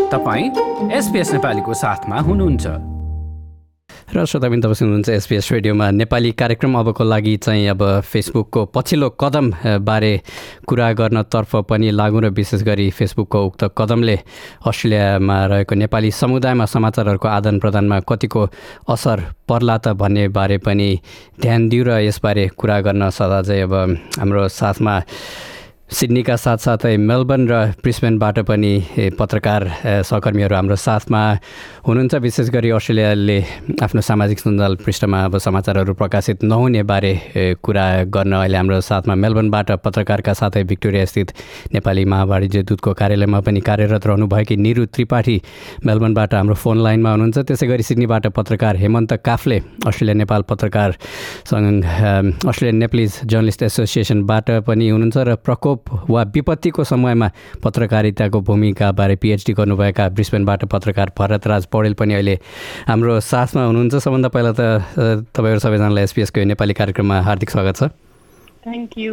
तपाईं SBS नेपालीको साथमा हुनुहुन्छ। र श्रोताबिन तपाईँ सुन्नुहुन्छ SBS रेडियोमा नेपाली कार्यक्रम। अबको लागि चाहिँ अब फेसबुकको पछिल्लो कदम बारे कुरा गर्नतर्फ पनि लागौँ र विशेष गरी फेसबुकको उक्त कदमले अस्ट्रेलियामा रहेको नेपाली समुदायमा समाचारहरूको आदान प्रदानमा कतिको असर पर्ला त भन्ने बारे पनि ध्यान दिउँ र यसबारे कुरा गर्न सदा चाहिँ अब हाम्रो साथमा सिडनीका साथसाथै मेलबर्न र ब्रिस्बेनबाट पनि पत्रकार सहकर्मीहरू हाम्रो साथमा हुनुहुन्छ। विशेष गरी अस्ट्रेलियाले आफ्नो सामाजिक सञ्जाल पृष्ठमा अब समाचारहरू प्रकाशित नहुने बारे कुरा गर्न अहिले हाम्रो साथमा मेलबर्नबाट पत्रकारका साथै भिक्टोरिया स्थित नेपाली महावाणिज्य दूतको कार्यालयमा पनि कार्यरत रहनुभएकी निरु त्रिपाठी मेलबर्नबाट हाम्रो फोन लाइनमा हुनुहुन्छ। त्यसै गरी सिडनीबाट पत्रकार हेमन्त काफले अस्ट्रेलिया नेपाल पत्रकार सङ्घ अस्ट्रेलियन नेप्लिज जर्नलिस्ट एसोसिएसनबाट पनि हुनुहुन्छ र प्रकोप वा विपत्तिको समयमा पत्रकारिताको भूमिकाबारे पिएचडी गर्नुभएका ब्रिस्बेनबाट पत्रकार भरतराज पौडेल पनि अहिले हाम्रो साथमा हुनुहुन्छ। सबभन्दा पहिला त तपाईँहरू सबैजनालाई एसपीएसको नेपाली कार्यक्रममा हार्दिक स्वागत छ। Thank you.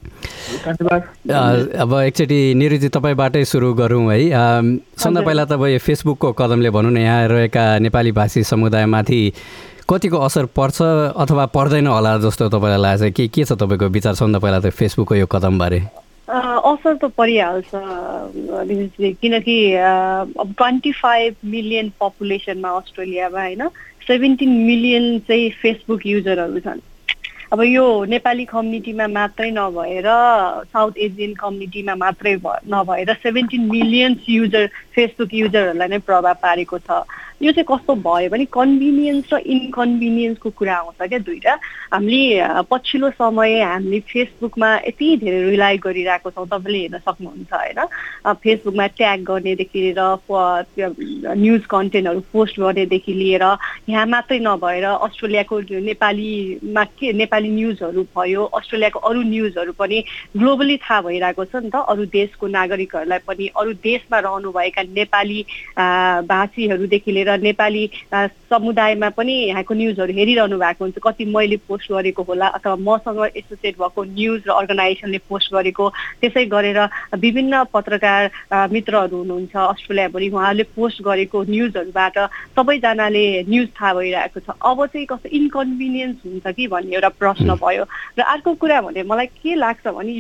अब एकचोटि निरुजी तपाईँबाटै सुरु गरौँ है। सबभन्दा पहिला तपाईँ फेसबुकको कदमले भनौँ न यहाँ रहेका नेपाली भाषी समुदायमाथि कतिको असर पर्छ अथवा पर्दैन होला जस्तो तपाईँलाई लाग्छ? के छ तपाईँको विचार सबभन्दा पहिला त फेसबुकको यो कदमबारे? असर त परिहाल्छ, किनकि अब 25 मिलियन पपुलेसनमा अस्ट्रेलियामा होइन 17 मिलियन चाहिँ फेसबुक युजरहरू छन्। अब यो नेपाली कम्युनिटीमा मात्रै नभएर साउथ एसियन कम्युनिटीमा मात्रै नभएर 17 मिलियन फेसबुक युजरहरूलाई नै प्रभाव पारेको छ। यो चाहिँ कस्तो भयो भने कन्भिनियन्स र इन्कन्भिनियन्सको कुरा आउँछ क्या दुईवटा। हामीले पछिल्लो समय हामीले फेसबुकमा यति धेरै रिलाइ गरिरहेको छौँ, तपाईँले हेर्न सक्नुहुन्छ होइन। फेसबुकमा ट्याग गर्नेदेखि लिएर न्युज कन्टेन्टहरू पोस्ट गर्नेदेखि लिएर यहाँ मात्रै नभएर अस्ट्रेलियाको नेपालीमा नेपाली न्युजहरू भयो, अस्ट्रेलियाको अरू न्युजहरू पनि ग्लोबली थाहा भइरहेको छ नि त। अरू देशको नागरिकहरूलाई पनि अरू देशमा रहनुभएका नेपाली भाषीहरूदेखि लिएर नेपाली समुदायमा पनि यहाँको न्युजहरू हेरिरहनु भएको हुन्छ। कति मैले पोस्ट गरेको होला अथवा मसँग एसोसिएट भएको न्युज र अर्गनाइजेसनले पोस्ट गरेको, त्यसै गरेर विभिन्न पत्रकार मित्रहरू हुनुहुन्छ अस्ट्रेलियाभरि, उहाँहरूले पोस्ट गरेको न्युजहरूबाट सबैजनाले न्युज थाहा भइरहेको छ। अब चाहिँ कस्तो इन्कन्भिनियन्स हुन्छ कि भन्ने एउटा प्रश्न भयो। र अर्को कुरा भने मलाई के लाग्छ भने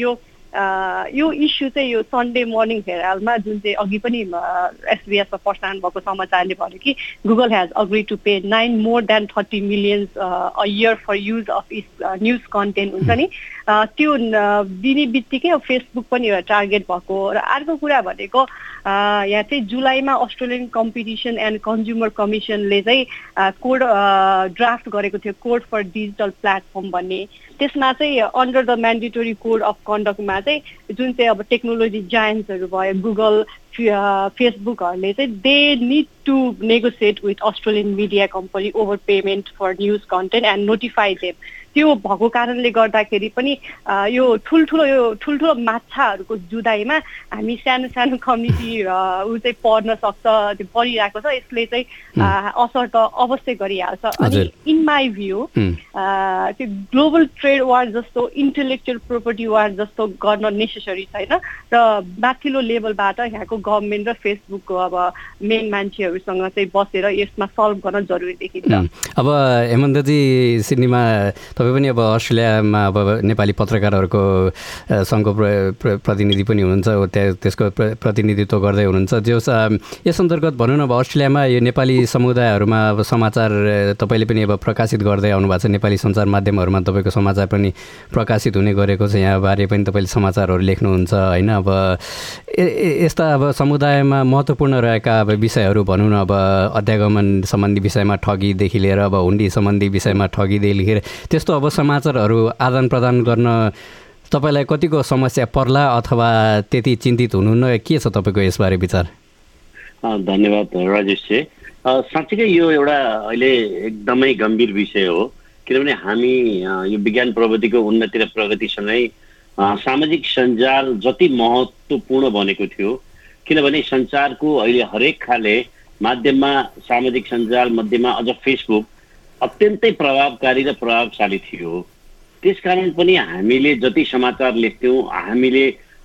यो इस्यु चाहिँ यो सन्डे मर्निङ हेराल्डमा जुन चाहिँ अघि पनि एसबीएसमा प्रसारण भएको समाचारले भन्यो कि Google has agree to pay more than 30 million a year for use of its news content हुन्छ नि, त्यो दिने बित्तिकै फेसबुक पनि एउटा टार्गेट भएको। र अर्को कुरा भनेको यहाँ चाहिँ जुलाईमा अस्ट्रेलियन कम्पिटिसन एन्ड कन्ज्युमर कमिसनले चाहिँ कोड ड्राफ्ट गरेको थियो, कोड फर डिजिटल प्लेटफर्म भन्ने। त्यसमा चाहिँ under the mandatory code of कन्डक्टमा चाहिँ जुन चाहिँ अब टेक्नोलोजी जायन्ट्सहरू भयो गुगल फेसबुकहरूले चाहिँ they need to negotiate with Australian media company over payment for news content and notify them. त्यो भएको कारणले गर्दाखेरि पनि यो ठुल्ठुलो माछाहरूको जुदाईमा हामी सानो सानो कम्युनिटी ऊ चाहिँ पर्न सक्छ, त्यो परिरहेको छ। यसले चाहिँ असर त अवश्य गरिहाल्छ। अनि इन माई भ्यू त्यो ग्लोबल ट्रेड वार जस्तो इन्टेलेक्चुअल प्रोपर्टी वार जस्तो गर्न नेसेसरी छैन र माथिल्लो लेभलबाट यहाँको गभर्मेन्ट र फेसबुकको अब मेन मान्छेहरूसँग चाहिँ बसेर यसमा सल्भ गर्न जरुरी देखिन्छ। अब हेमन्तजी सिडनीमा तपाईँ पनि अब अस्ट्रेलियामा अब नेपाली पत्रकारहरूको सङ्घको प्रतिनिधि पनि हुनुहुन्छ, त्यसको प्रतिनिधित्व गर्दै हुनुहुन्छ। यस अन्तर्गत भनौँ न अब अस्ट्रेलियामा यो नेपाली समुदायहरूमा अब समाचार तपाईँले पनि अब प्रकाशित गर्दै आउनु भएको छ, नेपाली सञ्चार माध्यमहरूमा तपाईँको समाचार पनि प्रकाशित हुने गरेको छ, यहाँबारे पनि तपाईँले समाचारहरू लेख्नुहुन्छ होइन। अब यस्ता अब समुदायमा महत्त्वपूर्ण रहेका अब विषयहरू भनौँ न, अब अध्यागमन सम्बन्धी विषयमा ठगीदेखि लिएर अब हुन्डी सम्बन्धी विषयमा ठगीदेखि लिएर त्यस्तो अब समाचारहरू आदान प्रदान गर्न तपाईँलाई कतिको समस्या पर्ला अथवा त्यति चिन्तित हुनुहुन्न? के छ तपाईँको यसबारे विचार? धन्यवाद राजेशजी। साँच्चीकै यो एउटा अहिले एकदमै गम्भीर विषय हो, किनभने हामी यो विज्ञान प्रविधिको उन्नति र प्रगतिसँगै सामाजिक सञ्जाल जति महत्त्वपूर्ण बनेको थियो, किनभने सञ्चारको अहिले हरेक खाले माध्यममा सामाजिक सञ्जाल मध्येमा अझ फेसबुक अत्यन्तै प्रभावकारी र प्रभावशाली थियो। त्यसकारण पनि हामीले जति समाचार लेख्थ्यौँ, हामीले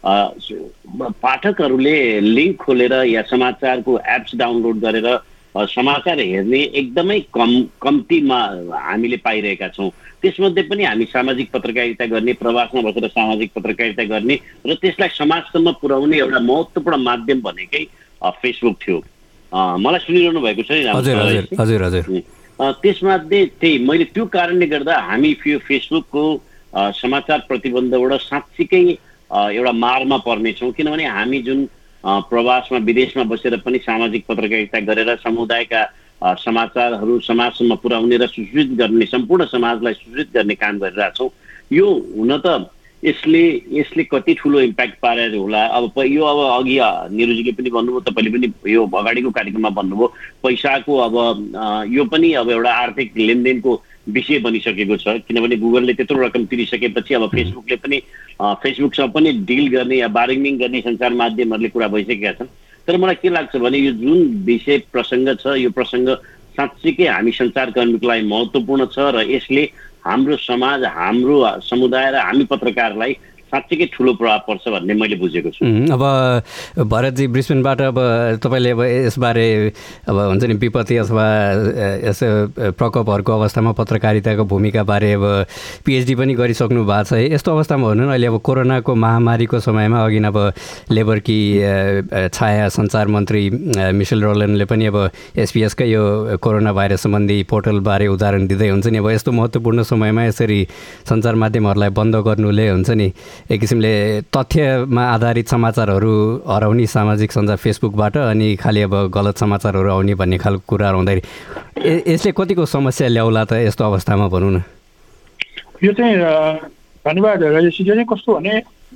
पाठकहरूले लिङ्क खोलेर या समाचारको एप्स डाउनलोड गरेर समाचार हेर्ने एकदमै कम्तीमा हामीले पाइरहेका छौँ। त्यसमध्ये पनि हामी सामाजिक पत्रकारिता गर्ने, प्रवासमा बसेर सामाजिक पत्रकारिता गर्ने र त्यसलाई समाजसम्म पुर्याउने एउटा महत्त्वपूर्ण माध्यम भनेकै फेसबुक थियो। मलाई सुनिरहनु भएको छ नि? हजुर हजुर। त्यसमध्ये त्यही मैले त्यो कारणले गर्दा हामी फेसबुकको समाचार प्रतिबन्धबाट साँच्चीकै एउटा मारमा पर्नेछौँ। किनभने हामी जुन प्रवासमा विदेशमा बसेर पनि सामाजिक पत्रकारिता गरेर समुदायका समाचारहरू समाजसम्म पुर्याउने र सुसूचित गर्ने, सम्पूर्ण समाजलाई सुसूचित गर्ने काम गरिरहेछौँ। यो हुन त यसले कति ठुलो इम्प्याक्ट पारेर होला। अब यो अघि निरुजीले पनि भन्नुभयो, तपाईँले पनि यो अगाडिको कार्यक्रममा भन्नुभयो, पैसाको अब यो पनि अब एउटा आर्थिक लेनदेनको विषय बनिसकेको छ। किनभने गुगलले त्यत्रो रकम तिरिसकेपछि अब फेसबुकले पनि फेसबुकसँग पनि डिल गर्ने या बार्गेनिङ गर्ने सञ्चार माध्यमहरूले कुरा भइसकेका छन्। तर मलाई के लाग्छ भने यो जुन विषय प्रसङ्ग छ, यो प्रसङ्ग साँच्चीकै हामी सञ्चारकर्मीको लागि महत्त्वपूर्ण छ र यसले हाम्रो समाज, हाम्रो समुदाय र हामी पत्रकारलाई साँच्चीकै ठुलो प्रभाव पर्छ भन्ने मैले बुझेको छु। अब भरतजी ब्रिस्बेनबाट अब तपाईँले अब यसबारे अब हुन्छ नि विपत्ति अथवा यसो प्रकोपहरूको अवस्थामा पत्रकारिताको भूमिकाबारे अब पिएचडी पनि गरिसक्नु भएको छ। यस्तो अवस्थामा भन्नु न, अहिले अब कोरोनाको महामारीको समयमा अघि अब लेबरकी छाया सञ्चार मन्त्री मिसेल रोलेनले पनि अब एसपिएसकै यो कोरोना भाइरस सम्बन्धी पोर्टलबारे उदाहरण दिँदै हुन्छ नि, अब यस्तो महत्त्वपूर्ण समयमा यसरी सञ्चार माध्यमहरूलाई बन्द गर्नुले हुन्छ नि एक किसिमले तथ्यमा आधारित समाचारहरू हराउने सामाजिक सञ्जाल फेसबुकबाट, अनि खालि अब गलत समाचारहरू आउने भन्ने खालको कुराहरू हुँदाखेरि यसले कतिको समस्या ल्याउला त यस्तो अवस्थामा भनौँ न? यो चाहिँ धन्यवाद राजेशजी। चाहिँ कस्तो भने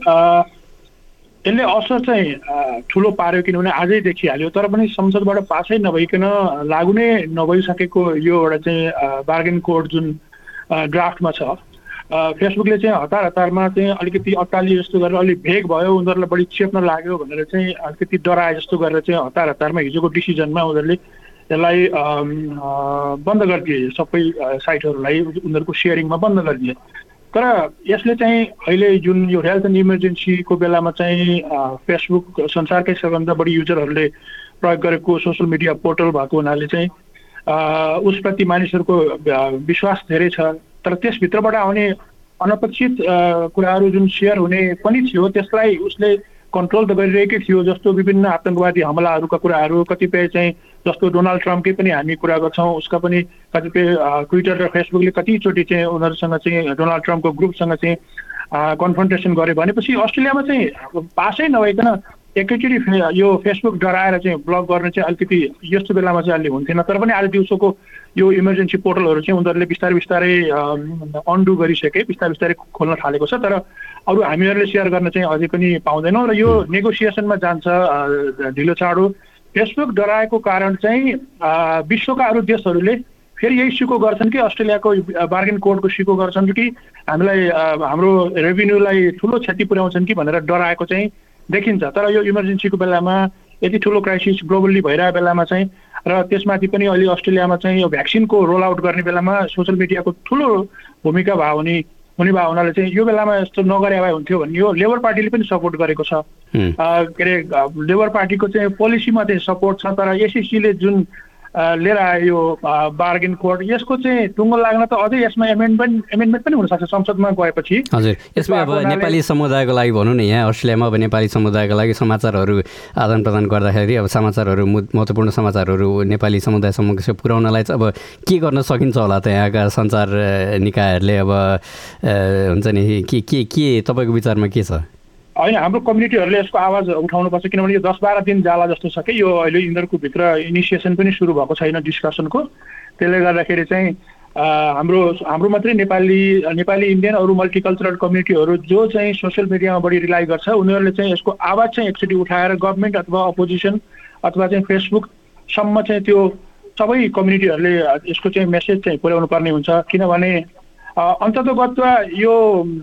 यसले असर चाहिँ ठुलो पार्यो, किनभने आजै देखिहाल्यो। तर पनि संसदबाट पासै नभइकन लागु नै नभइसकेको यो एउटा चाहिँ बार्गेन कोड जुन ड्राफ्टमा छ, फेसबुकले चाहिँ हतारमा चाहिँ अलिकति अत्तालिए जस्तो गरेर अलिक भेग भयो, उनीहरूलाई बढी चेप्न लाग्यो भनेर चाहिँ अलिकति डराए जस्तो गरेर चाहिँ हतारमा हिजोको डिसिजनमा उनीहरूले यसलाई बन्द गरिदिए। सबै साइटहरूलाई उनीहरूको सेयरिङमा बन्द गरिदिए। तर यसले चाहिँ अहिले जुन यो हेल्थ एन्ड इमर्जेन्सीको बेलामा चाहिँ फेसबुक संसारकै सबभन्दा बढी युजरहरूले प्रयोग गरेको सोसियल मिडिया पोर्टल भएको हुनाले चाहिँ उसप्रति मानिसहरूको विश्वास धेरै छ। तर त्यसभित्रबाट आउने अनपेक्षित कुराहरू जुन सेयर हुने पनि थियो, त्यसलाई उसले कन्ट्रोल त गरिरहेकै थियो। जस्तो विभिन्न आतङ्कवादी हमलाहरूका कुराहरू, कतिपय चाहिँ जस्तो डोनाल्ड ट्रम्पकै पनि हामी कुरा गर्छौँ, उसका पनि कतिपय ट्विटर र फेसबुकले कतिचोटि चाहिँ उनीहरूसँग चाहिँ डोनाल्ड ट्रम्पको ग्रुपसँग चाहिँ कन्फ्रन्टेसन गरे भनेपछि अस्ट्रेलियामा चाहिँ पासै नभइकन एकैचोटि यो फेसबुक डराएर चाहिँ ब्लक गर्ने चाहिँ अलिकति यस्तो बेलामा चाहिँ अलि हुन्थेन। तर पनि आज दिउँसोको यो इमर्जेन्सी पोर्टलहरू चाहिँ उनीहरूले बिस्तारै अन्डु गरिसके, बिस्तारै खोल्न थालेको छ। तर अरू हामीहरूले सेयर गर्न चाहिँ अझै पनि पाउँदैनौँ र यो नेगोसिएसनमा जान्छ ढिलो चाँडो। फेसबुक डराएको कारण चाहिँ विश्वका अरू देशहरूले फेरि यही सिको गर्छन् कि अस्ट्रेलियाको बार्गेन कोडको सिको गर्छन् कि हामीलाई हाम्रो रेभिन्यूलाई ठुलो क्षति पुर्याउँछन् कि भनेर डराएको चाहिँ देखिन्छ। तर यो इमर्जेन्सीको बेलामा यति ठुलो क्राइसिस ग्लोबल्ली भइरहेको बेलामा चाहिँ र त्यसमाथि पनि अहिले अस्ट्रेलियामा चाहिँ यो भ्याक्सिनको रोल आउट गर्ने बेलामा सोसियल मिडियाको ठुलो भूमिका हुने भयो हुनाले चाहिँ यो बेलामा यस्तो नगरे भए हुन्थ्यो भन्ने यो लेबर पार्टीले पनि सपोर्ट गरेको छ। के अरे लेबर पार्टीको चाहिँ पोलिसीमा चाहिँ सपोर्ट छ। तर एसएससीले जुन लिएर आयो बार्गेन कोड, यसको चाहिँ टुङ्गो लाग्न त अझै यसमा एमेन्डमेन्ट पनि हुनसक्छ संसदमा गएपछि। हजुर, यसमा अब नेपाली समुदायको लागि भनौँ न, यहाँ अस्ट्रेलियामा अब नेपाली समुदायको लागि समाचारहरू आदान प्रदान गर्दाखेरि अब समाचारहरू महत्त्वपूर्ण समाचारहरू नेपाली समुदाय समक्ष पुर्याउनलाई चाहिँ अब के गर्न सकिन्छ होला त यहाँका सञ्चार निकायहरूले? अब हुन्छ नि के तपाईँको विचारमा के छ? होइन, हाम्रो कम्युनिटीहरूले यसको आवाज उठाउनुपर्छ, किनभने यो 10-12 दिन जाला जस्तो छ कि यो अहिले यिनीहरूको भित्र इनिसिएसन पनि सुरु भएको छैन डिस्कसनको। त्यसले गर्दाखेरि चाहिँ हाम्रो मात्रै नेपाली इन्डियन अरू मल्टिकल्चरल कम्युनिटीहरू जो चाहिँ सोसियल मिडियामा बढी रिलाइ गर्छ, उनीहरूले चाहिँ यसको आवाज चाहिँ एकचोटि उठाएर गभर्मेन्ट अथवा अपोजिसन अथवा चाहिँ फेसबुकसम्म चाहिँ त्यो सबै कम्युनिटीहरूले यसको चाहिँ मेसेज चाहिँ पुर्याउनु पर्ने हुन्छ। किनभने अन्ततोगत्वा यो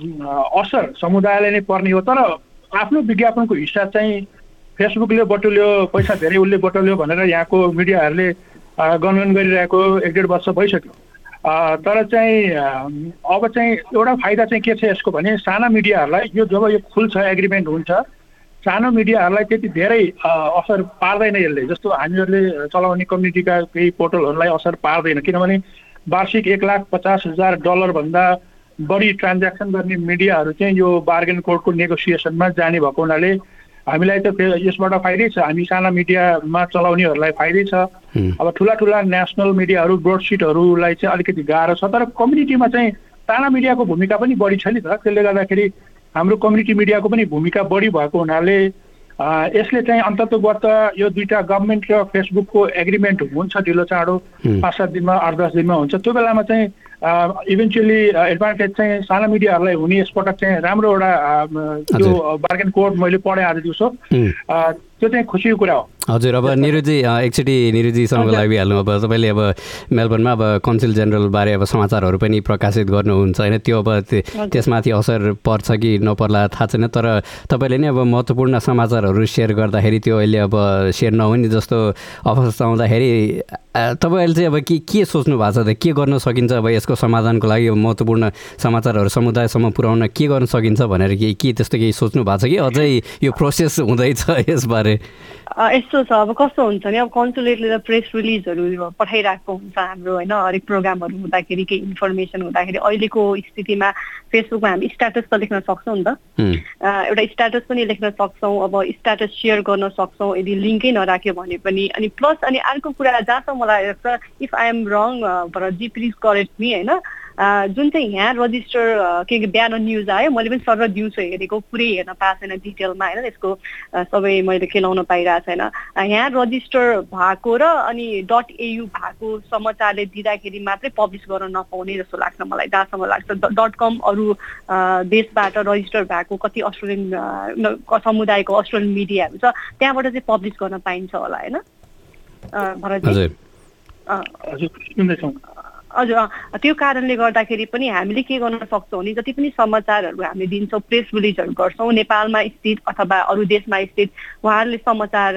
असर समुदायलाई नै पर्ने हो। तर आफ्नो विज्ञापनको हिस्सा चाहिँ फेसबुकले बटुल्यो, पैसा धेरै उसले बटुल्यो भनेर यहाँको मिडियाहरूले गनगन गरिरहेको 1-1.5 वर्ष भइसक्यो। तर चाहिँ अब चाहिँ एउटा फाइदा चाहिँ के छ यसको भने साना मिडियाहरूलाई जब यो खुल्छ, एग्रिमेन्ट हुन्छ, सानो मिडियाहरूलाई त्यति धेरै असर पार्दैन यसले। जस्तो हामीहरूले चलाउने कम्युनिटीका केही पोर्टलहरूलाई असर पार्दैन, किनभने वार्षिक $1,50,000 भन्दा बढी ट्रान्ज्याक्सन गर्ने मिडियाहरू चाहिँ यो बार्गेन कोडको नेगोसिएसनमा जाने भएको हुनाले हामीलाई त यसबाट फाइदै छ, हामी साना मिडियामा चलाउनेहरूलाई फाइदै छ। अब ठुला नेसनल मिडियाहरू ब्रोडसिटहरूलाई चाहिँ अलिकति गाह्रो छ, तर कम्युनिटीमा चाहिँ साना मिडियाको भूमिका पनि बढी छ नि त। त्यसले गर्दाखेरि हाम्रो कम्युनिटी मिडियाको पनि भूमिका बढी भएको हुनाले यसले चाहिँ अन्ततोगत यो दुईटा गभर्मेन्ट र फेसबुकको एग्रिमेन्ट हुन्छ ढिलो चाँडो 5-7 दिनमा 8-10 दिनमा हुन्छ। त्यो बेलामा चाहिँ इभेन्चुअली एडभान्टेज चाहिँ साना मिडियाहरूलाई हुने यसपटक चाहिँ राम्रो एउटा त्यो बार्गेन कोड मैले पढेँ आज दिउँसो, त्यो चाहिँ खुसीको कुरा हो। हजुर, अब निरुजी एकचोटि निरुजीसँग लागिहाल्नु। अब तपाईँले अब मेलबर्नमा अब काउन्सिल जेनरलबारे अब समाचारहरू पनि प्रकाशित गर्नुहुन्छ होइन, त्यो अब त्यसमाथि असर पर्छ कि नपर्ला थाहा छैन, तर तपाईँले नै अब महत्त्वपूर्ण समाचारहरू सेयर गर्दाखेरि त्यो अहिले अब सेयर नहुने जस्तो अवस्था आउँदाखेरि तपाईँहरूले चाहिँ अब के सोच्नु भएको छ त? के गर्न सकिन्छ अब यसको समाधानको लागि? महत्त्वपूर्ण समाचारहरू समुदायसम्म पुर्याउन के गर्न सकिन्छ भनेर के त्यस्तो केही सोच्नु भएको छ कि अझै यो प्रोसेस हुँदैछ यसबारे? यस्तो छ, अब कस्तो हुन्छ नि, अब कन्सुलेटले त प्रेस रिलिजहरू पठाइरहेको हुन्छ हाम्रो होइन, हरेक प्रोग्रामहरू हुँदाखेरि केही इन्फर्मेसन हुँदाखेरि। अहिलेको स्थितिमा फेसबुकमा हामी स्ट्याटस त लेख्न सक्छौँ नि त, एउटा स्ट्याटस पनि लेख्न सक्छौँ, अब स्ट्याटस सेयर गर्न सक्छौँ यदि लिङ्कै नराख्यो भने पनि। अनि प्लस अनि अर्को कुरा जहाँसम्म मलाई लाग्छ, if I am wrong Bharatji please correct me होइन, जुन चाहिँ यहाँ रजिस्टर के बिहान न्युज आयो, मैले पनि सर दिउँसो हेरेको, पुरै हेर्न पाएको छैन डिटेलमा होइन, त्यसको सबै मैले खेलाउन पाइरहेको छैन। यहाँ रजिस्टर भएको र अनि .au भएको समाचारले दिँदाखेरि मात्रै पब्लिस गर्न नपाउने जस्तो लाग्छ मलाई, जहाँसम्म लाग्छ। .com अरू देशबाट रजिस्टर भएको कति अस्ट्रेलियन समुदायको अस्ट्रेलियन मिडियाहरू छ, त्यहाँबाट चाहिँ पब्लिस गर्न पाइन्छ होला होइन भरतजी? हजुर, त्यो कारणले गर्दाखेरि पनि हामीले के गर्न सक्छौँ भने जति पनि समाचारहरू हामीले दिन्छौँ, प्रेस रिलिजहरू गर्छौँ, नेपालमा स्थित अथवा अरू देशमा स्थित उहाँहरूले समाचार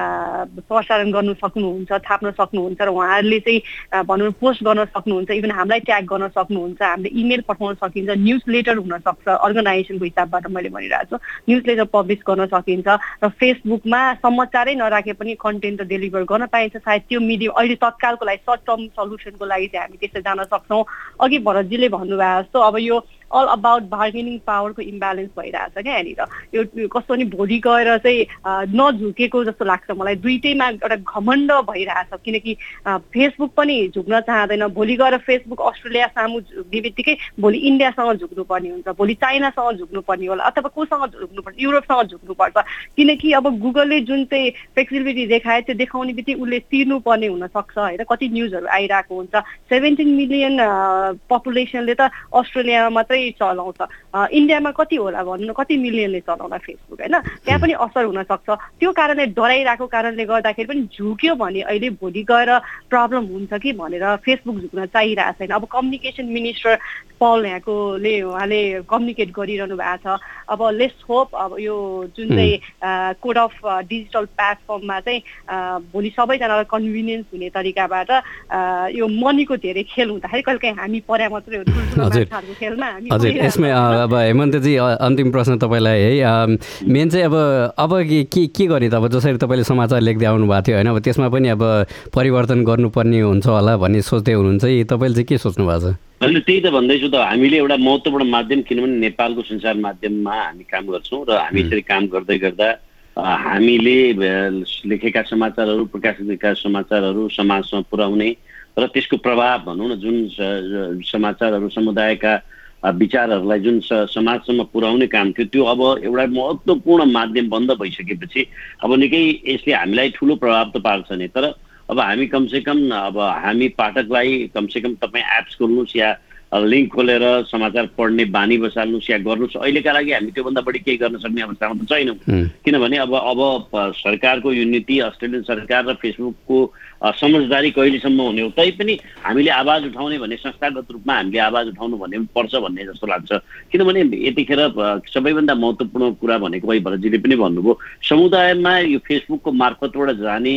प्रसारण गर्नु सक्नुहुन्छ, थाप्न सक्नुहुन्छ र उहाँहरूले चाहिँ भनौँ पोस्ट गर्न सक्नुहुन्छ, इभन हामीलाई ट्याग गर्न सक्नुहुन्छ, हामीले इमेल पठाउन सकिन्छ, न्युज लेटर हुनसक्छ अर्गनाइजेसनको हिसाबबाट मैले भनिरहेको छु, न्युज लेटर पब्लिस गर्न सकिन्छ र फेसबुकमा समाचारै नराखे पनि कन्टेन्ट त डेलिभर गर्न पाइन्छ। सायद त्यो मिडियम अहिले तत्कालको लागि सर्ट टर्म सल्युसनको लागि चाहिँ हामी त्यसै जान सक्छौँ। अघि भरतजीले भन्नुभएको जस्तो अब यो अल अबाउट बार्गेनिङ पावरको इम्ब्यालेन्स भइरहेछ क्या यहाँनिर, यो कस्तो नि भोलि गएर चाहिँ नझुकेको जस्तो लाग्छ मलाई, दुइटैमा एउटा घमण्ड भइरहेछ, किनकि फेसबुक पनि झुक्न चाहँदैन। भोलि गएर फेसबुक अस्ट्रेलिया सामु झुक्ने बित्तिकै भोलि इन्डियासँग झुक्नुपर्ने हुन्छ, भोलि चाइनासँग झुक्नुपर्ने होला, अथवा कोसँग झुक्नुपर्छ, युरोपसँग झुक्नुपर्छ, किनकि अब गुगलले जुन चाहिँ फ्लेक्सिबिलिटी देखाए त्यो देखाउने बित्तिकै उसले तिर्नुपर्ने हुनसक्छ होइन। कति न्युजहरू आइरहेको हुन्छ, 17 मिलियन पपुलेसनले त अस्ट्रेलियामा मात्रै चलाउँछ, इन्डियामा कति होला भन्नु, कति मिलियनले चलाउँला फेसबुक होइन, त्यहाँ पनि असर हुनसक्छ। त्यो कारणले डराइरहेको कारणले गर्दाखेरि पनि झुक्यो भने अहिले भोलि गएर प्रब्लम हुन्छ कि भनेर फेसबुक झुक्न चाहिरहेको छैन। अब कम्युनिकेसन मिनिस्टर पल यहाँकोले उहाँले कम्युनिकेट गरिरहनु भएको छ। अब लेट्स होप अब यो जुन चाहिँ कोड अफ डिजिटल प्लेटफर्ममा चाहिँ भोलि सबैजनालाई कन्भिनियन्स हुने तरिकाबाट यो मनीको धेरै खेल हुँदाखेरि कहिलेकाहीँ हामी पर्या मात्रै हो ठुल्ठुलो खेलमा। हजुर, यसमा अब हेमन्तजी अन्तिम प्रश्न तपाईँलाई है, मेन चाहिँ अब के गर्ने त? अब जसरी तपाईँले समाचार लेख्दै आउनु भएको थियो होइन, अब त्यसमा पनि अब परिवर्तन गर्नुपर्ने हुन्छ होला भन्ने सोच्दै हुनुहुन्छ कि तपाईँले चाहिँ के सोच्नु भएको छ? अहिले त्यही त भन्दैछु त, हामीले एउटा महत्त्वपूर्ण माध्यम, किनभने नेपालको सञ्चार माध्यममा हामी काम गर्छौँ र हामी यसरी काम गर्दै गर्दा हामीले लेखेका समाचारहरू, प्रकाशित गरेका समाचारहरू समाजमा पुर्याउने र त्यसको प्रभाव भनौँ न, जुन समाचारहरू समुदायका विचारहरूलाई जुन समाजसम्म पुर्याउने काम थियो त्यो अब एउटा महत्त्वपूर्ण माध्यम बन्द भइसकेपछि अब निकै यसले हामीलाई ठुलो प्रभाव त पार्छ नै, तर अब हामी कमसेकम अब हामी पाठकलाई कमसेकम तपाईँ एप्स खोल्नुहोस् या लिङ्क खोलेर समाचार पढ्ने बानी बसाल्नुहोस् या गर्नुहोस्, अहिलेका लागि हामी त्योभन्दा बढी केही गर्न सक्ने अवस्थामा त छैनौँ। किनभने अब सरकारको यो नीति, अस्ट्रेलियन सरकार र फेसबुकको समझदारी कहिलेसम्म हुने हो, तैपनि हामीले आवाज उठाउने भने संस्थागत रूपमा हामीले आवाज उठाउनु भन्ने पर्छ भन्ने जस्तो लाग्छ। किनभने यतिखेर सबैभन्दा महत्त्वपूर्ण कुरा भनेको भाइ भरतजीले पनि भन्नुभयो, समुदायमा यो फेसबुकको मार्फतबाट जाने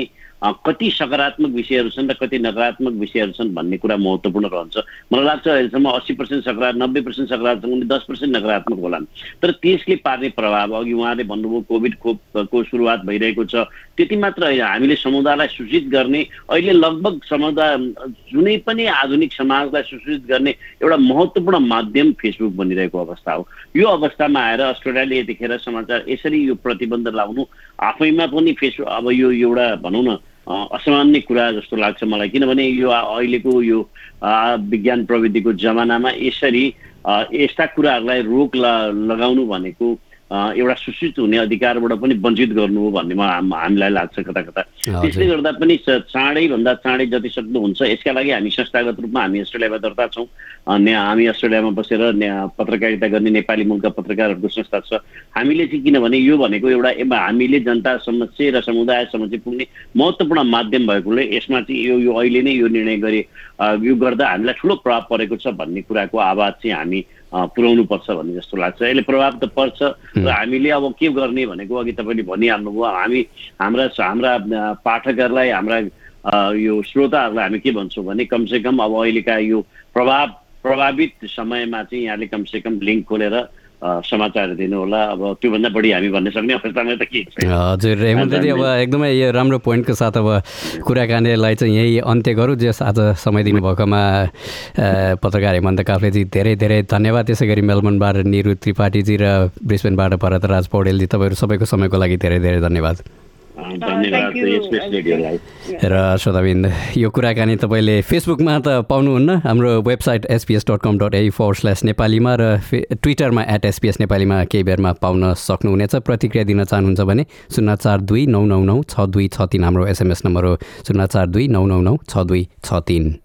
कति सकारात्मक विषयहरू छन् र कति नकारात्मक विषयहरू छन् भन्ने कुरा महत्त्वपूर्ण रहन्छ। मलाई लाग्छ अहिलेसम्म 80% सकारात्मक 90% सकारात्मक अनि 10% नकारात्मक होलान्। तर त्यसले पार्ने प्रभाव अघि उहाँले भन्नुभयो कोभिड खोपको सुरुवात भइरहेको छ, त्यति मात्र होइन, हामीले समुदायलाई सूचित गर्ने अहिले लगभग समुदाय जुनै पनि आधुनिक समाजलाई सूचित गर्ने एउटा महत्त्वपूर्ण माध्यम फेसबुक बनिरहेको अवस्था हो। यो अवस्थामा आएर अस्ट्रेलियाले यतिखेर समाचार यसरी यो प्रतिबन्ध लाउनु आफैमा पनि फेसबुक अब यो एउटा भनौँ न असामान्य कुरा जस्तो लाग्छ मलाई, किनभने यो अहिलेको यो विज्ञान प्रविधिको जमानामा यसरी यस्ता कुराहरूलाई रोक लगाउनु भनेको एउटा सूचित हुने अधिकारबाट पनि वञ्चित गर्नु हो भन्ने हामीलाई लाग्छ कता कता। त्यसले गर्दा पनि चाँडैभन्दा चाँडै जति सक्दो हुन्छ यसका लागि हामी संस्थागत रूपमा हामी अस्ट्रेलियामा दर्ता छौँ। हामी अस्ट्रेलियामा बसेर पत्रकारिता गर्ने नेपाली मूलका पत्रकारहरूको संस्था छ। हामीले चाहिँ किनभने यो भनेको एउटा हामीले जनता समक्ष र समुदायसम्म चाहिँ पुग्ने महत्त्वपूर्ण माध्यम भएकोले यसमा चाहिँ यो अहिले नै यो निर्णय गरे यो गर्दा हामीलाई ठुलो प्रभाव परेको छ भन्ने कुराको आवाज चाहिँ हामी पुर्याउनु पर्छ भन्ने जस्तो लाग्छ। यसले प्रभाव त पर्छ र हामीले अब के गर्ने भनेको अघि तपाईँले भनिहाल्नुभयो। हामी हाम्रा पाठकहरूलाई हाम्रा यो श्रोताहरूलाई हामी के भन्छौँ भने कमसेकम अब अहिलेका यो प्रभावित समयमा चाहिँ यहाँले कमसेकम लिङ्क खोलेर समाचार दिनु होला। अब त्योभन्दा बढी हामी भन्न सक्ने अवस्थामा त के छ। हजुर हेमन्त दिदी, अब एकदमै यो राम्रो पोइन्टको साथ अब कुराकानीलाई चाहिँ यही अन्त्य गरौँ। जस आज समय दिनुभएकोमा पत्रकार हेमन्त काफ्लेजी धेरै धेरै धन्यवाद। त्यसै गरी मेलबर्नबाट निरु त्रिपाठीजी र ब्रिस्बेनबाट भरतराज पौडेलजी तपाईँहरू सबैको समयको लागि धेरै धेरै धन्यवाद। र श्रोताबिन्द यो कुराकानी तपाईँले फेसबुकमा त पाउनुहुन्न, हाम्रो वेबसाइट sbs.com.au/नेपालीमा र ट्विटरमा @sbs नेपालीमा केही बेरमा पाउन सक्नुहुनेछ। प्रतिक्रिया दिन चाहनुहुन्छ भने 04299962663 हाम्रो SMS नम्बर हो 04299962663।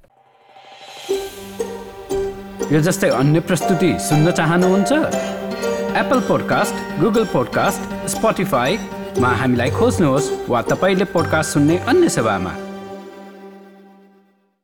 यो जस्तै अन्य प्रस्तुति सुन्न चाहनुहुन्छ? एप्पल पोडकास्ट, गुगल पोडकास्ट, स्पोटिफाईमा हामीलाई खोज्नुहोस् वा तपाईँले पोडकास्ट सुन्ने अन्य सेवामा।